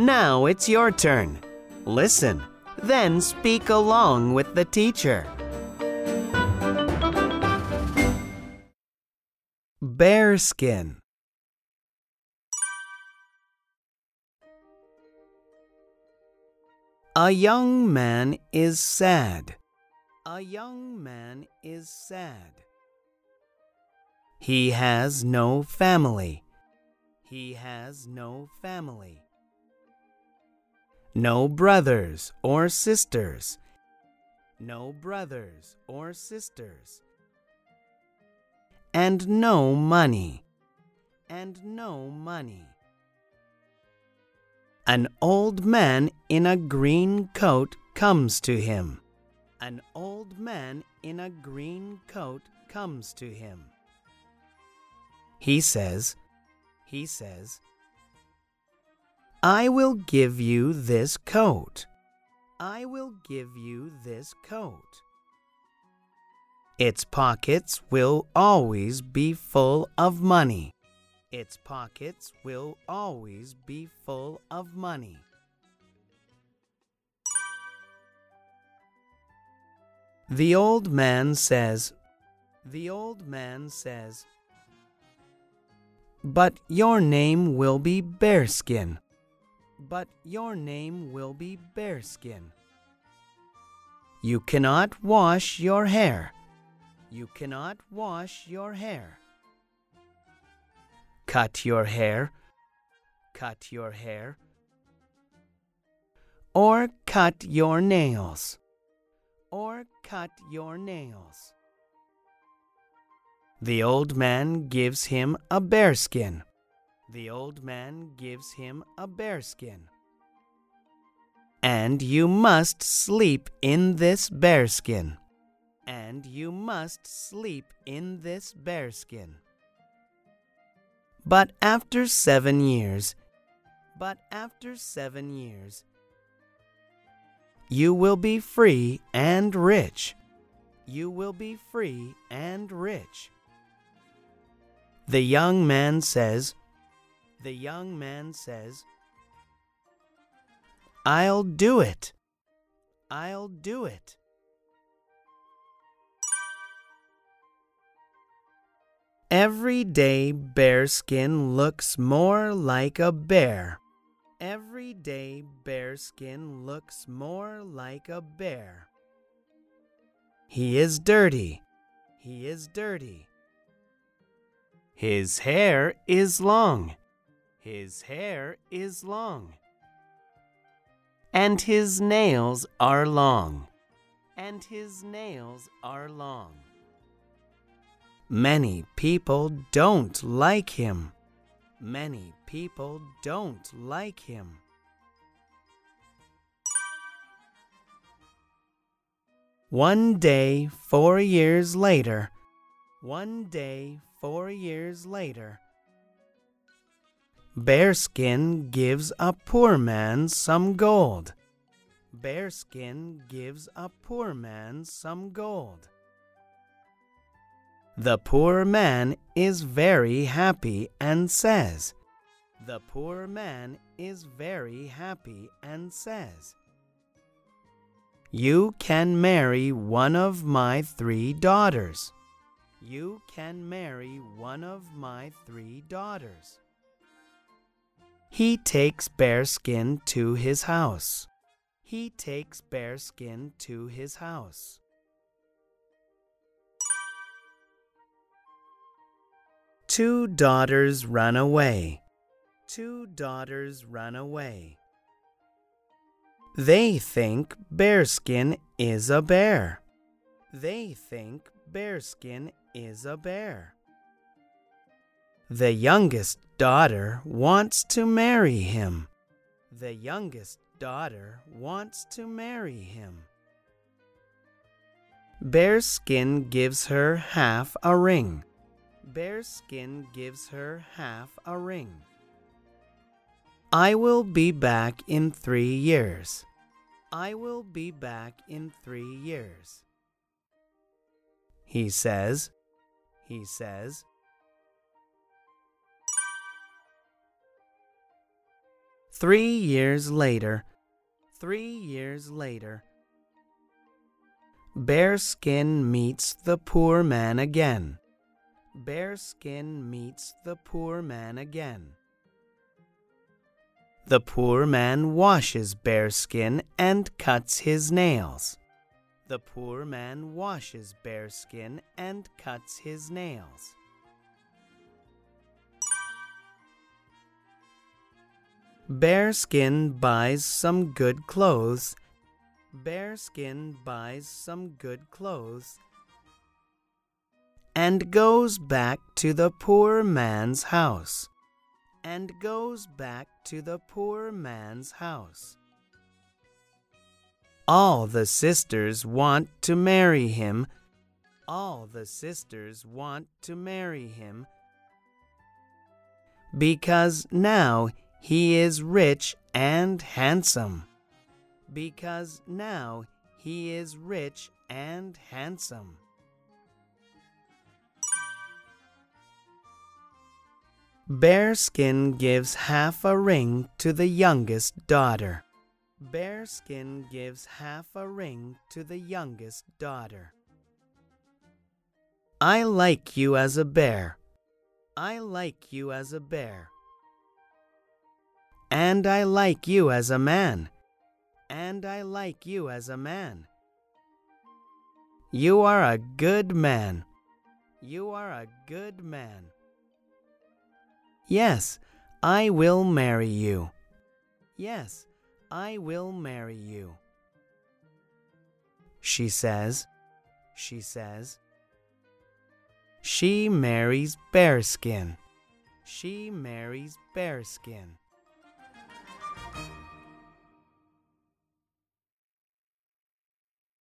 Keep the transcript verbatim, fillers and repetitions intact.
Now it's your turn. Listen, then speak along with the teacher. Bearskin. A young man is sad. A young man is sad. He has no family. He has no family. No brothers or sisters. No brothers or sisters. And no money. And no money. An old man in a green coat comes to him. An old man in a green coat comes to him. He says, he says, I will give you this coat. I will give you this coat. Its pockets will always be full of money. Its pockets will always be full of money. The old man says, the old man says, but your name will be Bearskin. But your name will be Bearskin. You cannot wash your hair. You cannot wash your hair. Cut your hair. Cut your hair. Or cut your nails. Or cut your nails. The old man gives him a bearskin. The old man gives him a bearskin. And you must sleep in this bearskin. And you must sleep in this bearskin. But after seven years, but after seven years, you will be free and rich. You will be free and rich. The young man says, the young man says, I'll do it. I'll do it. Every day Bearskin looks more like a bear. Every day Bearskin looks more like a bear. He is dirty. He is dirty. His hair is long. His hair is long. And his nails are long. And his nails are long. Many people don't like him. Many people don't like him. One day, four years later, one day, four years later, Bearskin gives a poor man some gold. Bearskin gives a poor man some gold. The poor man is very happy and says, The poor man is very happy and says, You can marry one of my three daughters. You can marry one of my three daughters. He takes Bearskin to his house. He takes Bearskin to his house. Two daughters run away. Two daughters run away. They think Bearskin is a bear. They think Bearskin is a bear. The youngest daughter wants to marry him. The youngest daughter wants to marry him. Bearskin gives her half a ring. Bearskin gives her half a ring. I will be back in three years. I will be back in three years. He says, he says, Three years later, three years later, Bearskin meets the poor man again. Bearskin meets the poor man again. The poor man washes Bearskin and cuts his nails. The poor man washes Bearskin and cuts his nails. Bearskin buys some good clothes. Bearskin buys some good clothes and goes back to the poor man's house. And goes back to the poor man's house. All the sisters want to marry him. All the sisters want to marry him because now he is rich and handsome. Because now he is rich and handsome. Bearskin gives half a ring to the youngest daughter. Bearskin gives half a ring to the youngest daughter. I like you as a bear. I like you as a bear. And I like you as a man. And I like you as a man. You are a good man. You are a good man. Yes, I will marry you. Yes, I will marry you. She says, she says. She marries Bearskin. She marries Bearskin.